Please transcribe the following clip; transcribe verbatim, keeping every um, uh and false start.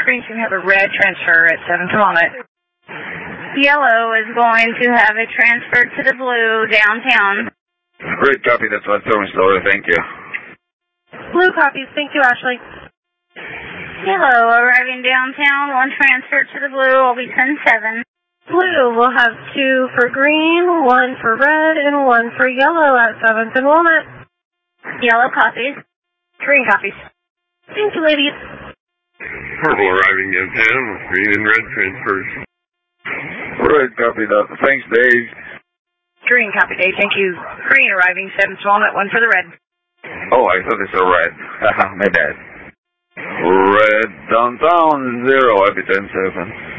Green can have a red transfer at seventh and Walnut. Yellow is going to have a transfer to the blue downtown. Great copy, that's what I'm Story, thank you. Blue copies, thank you, Ashley. Yellow arriving downtown, one transfer to the blue will be ten seven. Blue will have two for green, one for red, and one for yellow at seventh and Walnut. Yellow copies. Green copies. Thank you, ladies. Purple arriving downtown with green and red transfers. Red copy, that. Thanks, Dave. Green copy, Dave, thank you. Green arriving, seventh Walnut, one for the red. Oh, I thought they said red. Haha, my bad. Red downtown, zero, happy ten seven.